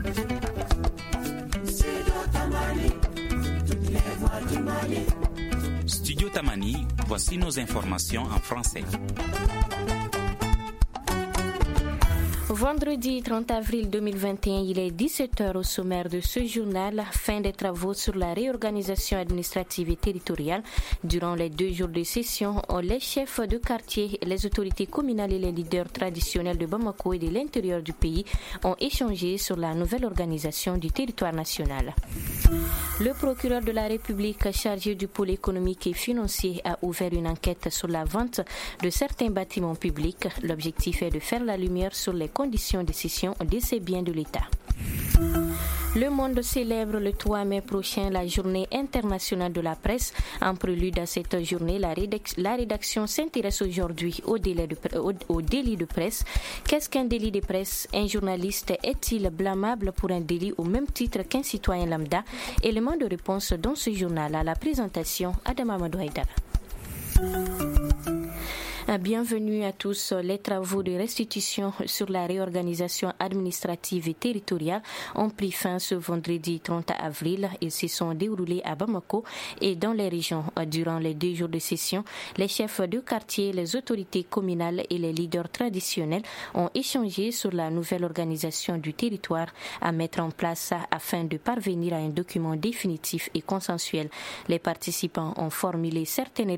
Studio Tamani, voici nos informations en français. Vendredi 30 avril 2021, il est 17h au sommaire de ce journal. Fin des travaux sur la réorganisation administrative et territoriale. Durant les 2 jours de session, les chefs de quartier, les autorités communales et les leaders traditionnels de Bamako et de l'intérieur du pays ont échangé sur la nouvelle organisation du territoire national. Le procureur de la République chargé du pôle économique et financier a ouvert une enquête sur la vente de certains bâtiments publics. L'objectif est de faire la lumière sur les conditions de cession de ces biens de l'État. Le monde célèbre le 3 mai prochain la journée internationale de la presse. En prélude à cette journée, la rédaction s'intéresse aujourd'hui au délit de presse. Qu'est-ce qu'un délit de presse? Un journaliste est-il blâmable pour un délit au même titre qu'un citoyen lambda? Élément de réponse dans ce journal. À la présentation, Adam Amadou Haïdara. Bienvenue à tous. Les travaux de restitution sur la réorganisation administrative et territoriale ont pris fin ce vendredi 30 avril. Ils se sont déroulés à Bamako et dans les régions. Durant les 2 jours de session, les chefs de quartier, les autorités communales et les leaders traditionnels ont échangé sur la nouvelle organisation du territoire à mettre en place afin de parvenir à un document définitif et consensuel. Les participants ont formulé certaines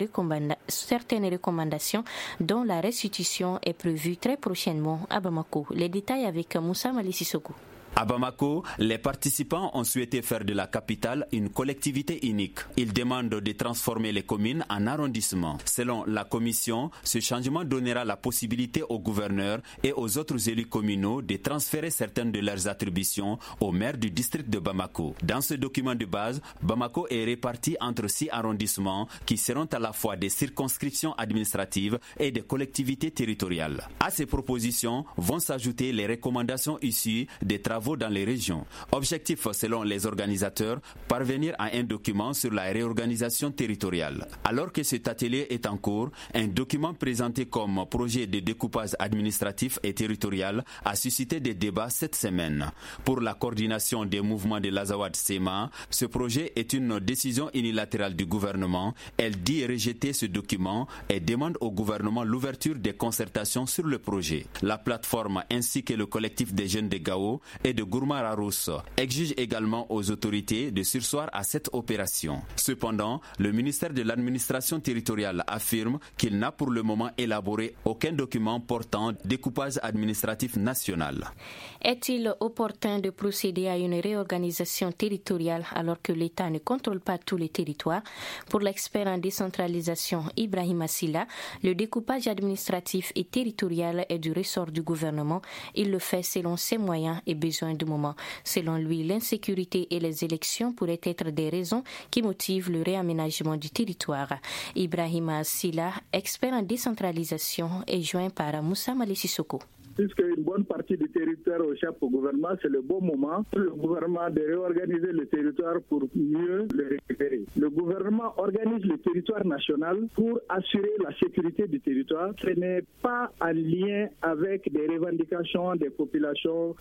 recommandations dont la restitution est prévue très prochainement à Bamako. Les détails avec Moussa Malississoko. À Bamako, les participants ont souhaité faire de la capitale une collectivité unique. Ils demandent de transformer les communes en arrondissements. Selon la commission, ce changement donnera la possibilité aux gouverneurs et aux autres élus communaux de transférer certaines de leurs attributions au maire du district de Bamako. Dans ce document de base, Bamako est réparti entre 6 arrondissements qui seront à la fois des circonscriptions administratives et des collectivités territoriales. À ces propositions vont s'ajouter les recommandations issues des travaux dans les régions. Objectif, selon les organisateurs, parvenir à un document sur la réorganisation territoriale. Alors que cet atelier est en cours, un document présenté comme projet de découpage administratif et territorial a suscité des débats cette semaine. Pour la coordination des mouvements de l'Azawad Sema, ce projet est une décision unilatérale du gouvernement. Elle dit rejeter ce document et demande au gouvernement l'ouverture des concertations sur le projet. La plateforme ainsi que le collectif des jeunes de Gao et de Gourmara-Rousse exige également aux autorités de surseoir à cette opération. Cependant, le ministère de l'administration territoriale affirme qu'il n'a pour le moment élaboré aucun document portant découpage administratif national. Est-il opportun de procéder à une réorganisation territoriale alors que l'État ne contrôle pas tous les territoires? Pour l'expert en décentralisation Ibrahim Assila, le découpage administratif et territorial est du ressort du gouvernement. Il le fait selon ses moyens et besoins du moment. Selon lui, l'insécurité et les élections pourraient être des raisons qui motivent le réaménagement du territoire. Ibrahima Silla, expert en décentralisation, est joint par Moussa Malississoko. Puisque une bonne partie du territoire échappe au gouvernement, c'est le bon moment pour le gouvernement de réorganiser le territoire pour mieux le récupérer. Le gouvernement organise le territoire national pour assurer la sécurité du territoire. Ce n'est pas en lien avec des revendications des populations.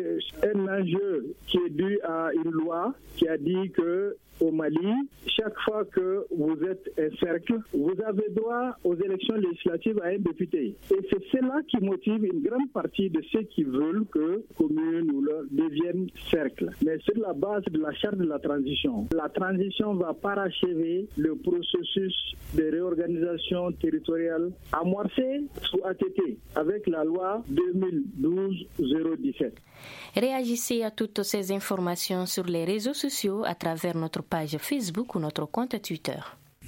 Un enjeu qui est dû à une loi qui a dit que au Mali, chaque fois que vous êtes un cercle, vous avez droit aux élections législatives à un député. Et c'est cela qui motive une grande partie de ceux qui veulent que communes deviennent cercles. Mais sur la base de la charte de la transition va parachever le processus de réorganisation territoriale amorcé sous ATT avec la loi 2012-017. Réagissez à toutes ces informations sur les réseaux sociaux à travers notre page Facebook ou notre compte Twitter.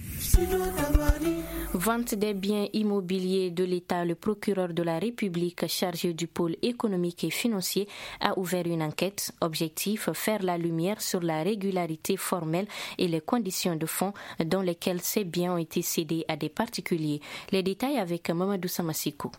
Vente des biens immobiliers de l'État, le procureur de la République chargé du pôle économique et financier a ouvert une enquête. Objectif, faire la lumière sur la régularité formelle et les conditions de fonds dans lesquelles ces biens ont été cédés à des particuliers. Les détails avec Mamadou Samassikou.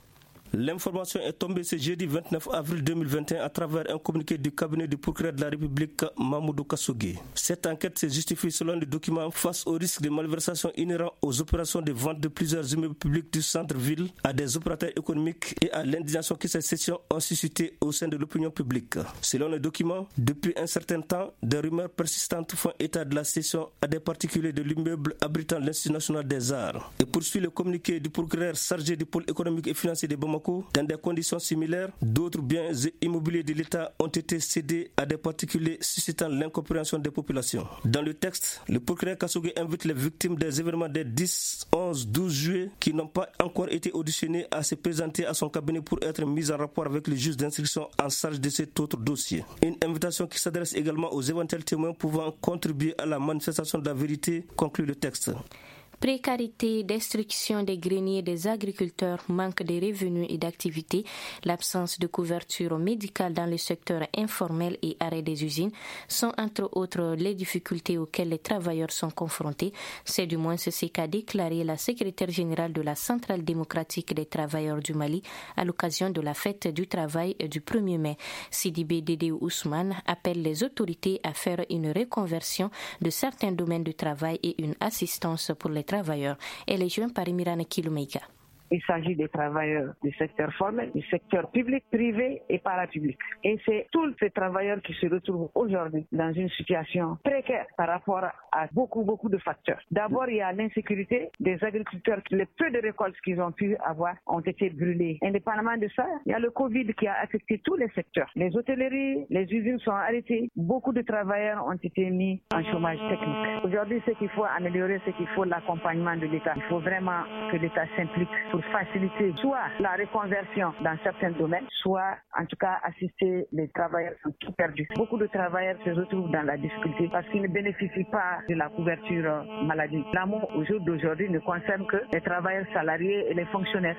L'information est tombée ce jeudi 29 avril 2021 à travers un communiqué du cabinet du procureur de la République, Mamoudou Kassogui. Cette enquête se justifie selon les documents face au risque de malversation inhérent aux opérations de vente de plusieurs immeubles publics du centre-ville à des opérateurs économiques et à l'indignation que ces sessions ont suscité au sein de l'opinion publique. Selon les documents, depuis un certain temps, des rumeurs persistantes font état de la cession à des particuliers de l'immeuble abritant l'Institut national des arts. Et poursuit le communiqué du procureur chargé du pôle économique et financier de Bamako. Dans des conditions similaires, d'autres biens immobiliers de l'État ont été cédés à des particuliers suscitant l'incompréhension des populations. Dans le texte, le procureur Kassogui invite les victimes des événements des 10, 11, 12 juillet qui n'ont pas encore été auditionnés à se présenter à son cabinet pour être mis en rapport avec le juge d'instruction en charge de cet autre dossier. Une invitation qui s'adresse également aux éventuels témoins pouvant contribuer à la manifestation de la vérité, conclut le texte. Précarité, destruction des greniers des agriculteurs, manque de revenus et d'activités, l'absence de couverture médicale dans le secteur informel et arrêt des usines sont entre autres les difficultés auxquelles les travailleurs sont confrontés. C'est du moins ce qu'a déclaré la secrétaire générale de la Centrale démocratique des travailleurs du Mali à l'occasion de la fête du travail du 1er mai. Sidibé Dédé Ousmane appelle les autorités à faire une reconversion de certains domaines de travail et une assistance pour les travailleurs. Elle est jointe par Emirane Kiloumeïga. Il s'agit des travailleurs du secteur formel, du secteur public, privé et parapublic. Et c'est tous ces travailleurs qui se retrouvent aujourd'hui dans une situation précaire par rapport à beaucoup de facteurs. D'abord, il y a l'insécurité des agriculteurs. Les peu de récoltes qu'ils ont pu avoir ont été brûlées. Indépendamment de ça, il y a le Covid qui a affecté tous les secteurs. Les hôtelleries, les usines sont arrêtées. Beaucoup de travailleurs ont été mis en chômage technique. Aujourd'hui, ce qu'il faut améliorer, c'est qu'il faut l'accompagnement de l'État. Il faut vraiment que l'État s'implique pour faciliter soit la reconversion dans certains domaines, soit en tout cas assister les travailleurs qui sont tout perdus. Beaucoup de travailleurs se retrouvent dans la difficulté parce qu'ils ne bénéficient pas de la couverture maladie. L'amour au jour d'aujourd'hui ne concerne que les travailleurs salariés et les fonctionnaires.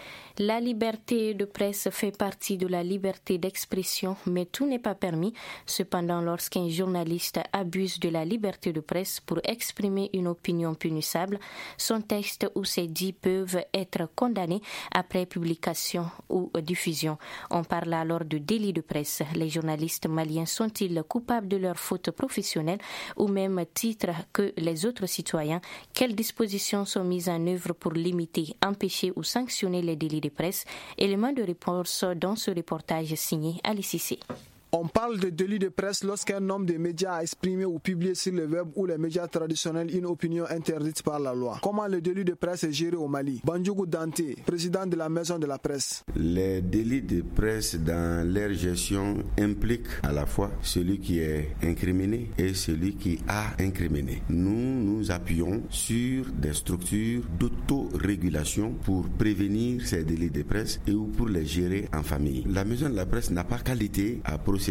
La liberté de presse fait partie de la liberté d'expression, mais tout n'est pas permis. Cependant, lorsqu'un journaliste abuse de la liberté de presse pour exprimer une opinion punissable, son texte ou ses dits peuvent être condamnés après publication ou diffusion. On parle alors de délit de presse. Les journalistes maliens sont-ils coupables de leurs fautes professionnelles au même titre que les autres citoyens? Quelles dispositions sont mises en œuvre pour limiter, empêcher ou sanctionner les délits de presse? Élément de réponse dans ce reportage signé Ali Cissé. On parle de délit de presse lorsqu'un homme des médias a exprimé ou publié sur le web ou les médias traditionnels une opinion interdite par la loi. Comment le délit de presse est géré au Mali? Bandjougou Dante, président de la Maison de la Presse. Les délits de presse dans leur gestion impliquent à la fois celui qui est incriminé et celui qui a incriminé. Nous nous appuyons sur des structures d'autorégulation pour prévenir ces délits de presse et ou pour les gérer en famille. La Maison de la Presse n'a pas qualité à procéder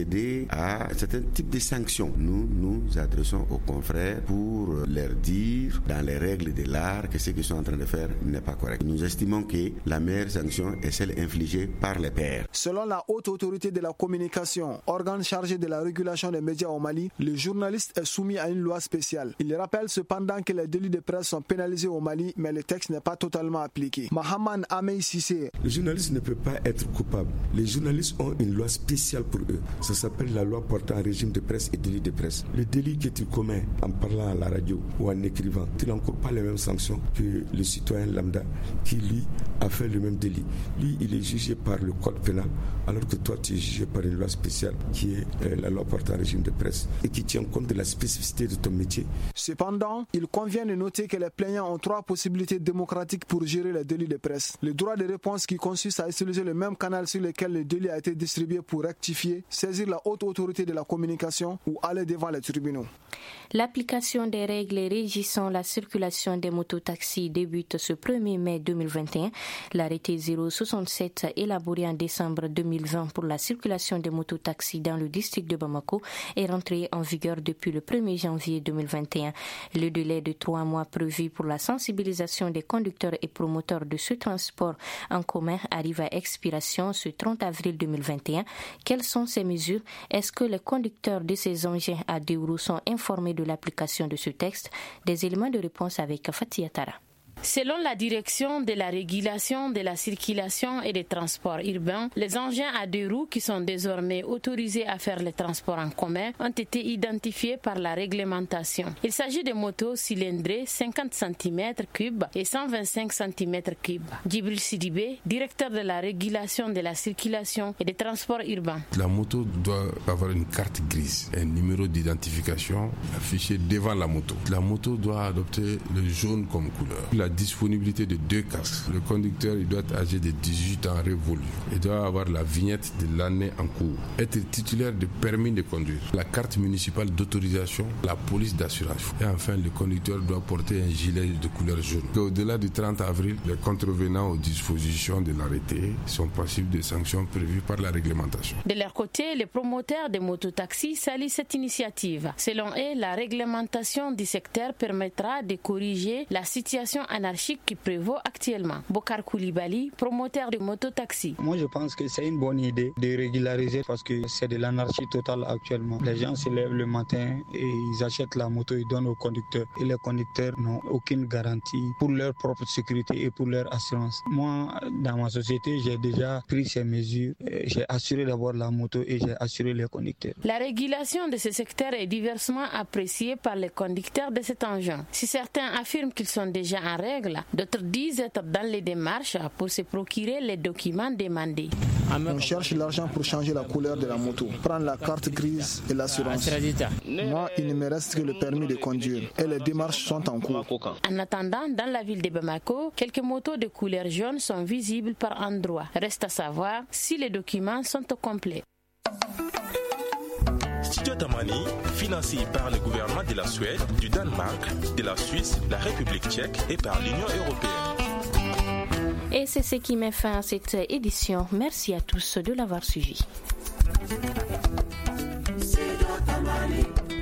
à certains types de sanctions. Nous nous adressons aux confrères pour leur dire, dans les règles de l'art, que ce qu'ils sont en train de faire n'est pas correct. Nous estimons que la meilleure sanction est celle infligée par les pairs. Selon la haute autorité de la communication, organe chargé de la régulation des médias au Mali, le journaliste est soumis à une loi spéciale. Il rappelle cependant que les délits de presse sont pénalisés au Mali, mais le texte n'est pas totalement appliqué. Mahaman Amey Sissé. Le journaliste ne peut pas être coupable. Les journalistes ont une loi spéciale pour eux. Ça s'appelle la loi portant régime de presse et délit de presse. Le délit que tu commets en parlant à la radio ou en écrivant, tu n'encours pas les mêmes sanctions que le citoyen lambda qui, lui, a fait le même délit. Lui, il est jugé par le code pénal, alors que toi, tu es jugé par une loi spéciale qui est la loi portant régime de presse et qui tient compte de la spécificité de ton métier. Cependant, il convient de noter que les plaignants ont 3 possibilités démocratiques pour gérer les délits de presse. Le droit de réponse qui consiste à utiliser le même canal sur lequel le délit a été distribué pour rectifier, saisir la haute autorité de la communication ou aller devant les tribunaux. L'application des règles régissant la circulation des mototaxis débute ce 1er mai 2021. L'arrêté 067 élaboré en décembre 2020 pour la circulation des mototaxis dans le district de Bamako est rentré en vigueur depuis le 1er janvier 2021. Le délai de 3 mois prévu pour la sensibilisation des conducteurs et promoteurs de ce transport en commun arrive à expiration ce 30 avril 2021. Quelles sont ces mesures? Est-ce que les conducteurs de ces engins à 2 roues sont informés de l'application de ce texte? Des éléments de réponse avec Fatia Tara. Selon la direction de la régulation de la circulation et des transports urbains, les engins à 2 roues qui sont désormais autorisés à faire les transports en commun ont été identifiés par la réglementation. Il s'agit de motos cylindrées 50 cm3 et 125 cm3. Djibril Sidibé, directeur de la régulation de la circulation et des transports urbains. La moto doit avoir une carte grise, un numéro d'identification affiché devant la moto. La moto doit adopter le jaune comme couleur. La disponibilité de 2 casques. Le conducteur il doit être âgé de 18 ans révolus. Il doit avoir la vignette de l'année en cours. Être titulaire de permis de conduire. La carte municipale d'autorisation, la police d'assurance. Et enfin, le conducteur doit porter un gilet de couleur jaune. Au-delà du 30 avril, les contrevenants aux dispositions de l'arrêté sont passibles de sanctions prévues par la réglementation. De leur côté, les promoteurs des mototaxis saluent cette initiative. Selon eux, la réglementation du secteur permettra de corriger la situation anarchique qui prévaut actuellement. Bokar Koulibaly, promoteur de mototaxi. Moi, je pense que c'est une bonne idée de régulariser parce que c'est de l'anarchie totale actuellement. Les gens se lèvent le matin et ils achètent la moto, ils donnent aux conducteurs. Et les conducteurs n'ont aucune garantie pour leur propre sécurité et pour leur assurance. Moi, dans ma société, j'ai déjà pris ces mesures. J'ai assuré d'abord la moto et j'ai assuré les conducteurs. La régulation de ce secteur est diversement appréciée par les conducteurs de cet engin. Si certains affirment qu'ils sont déjà en règle, d'autres disent être dans les démarches pour se procurer les documents demandés. On cherche l'argent pour changer la couleur de la moto, prendre la carte grise et l'assurance. Moi, il ne me reste que le permis de conduire et les démarches sont en cours. En attendant, dans la ville de Bamako, quelques motos de couleur jaune sont visibles par endroits. Reste à savoir si les documents sont au complet. Studio Tamani, financé par le gouvernement de la Suède, du Danemark, de la Suisse, la République tchèque et par l'Union européenne. Et c'est ce qui met fin à cette édition. Merci à tous de l'avoir suivi. Studio Tamani.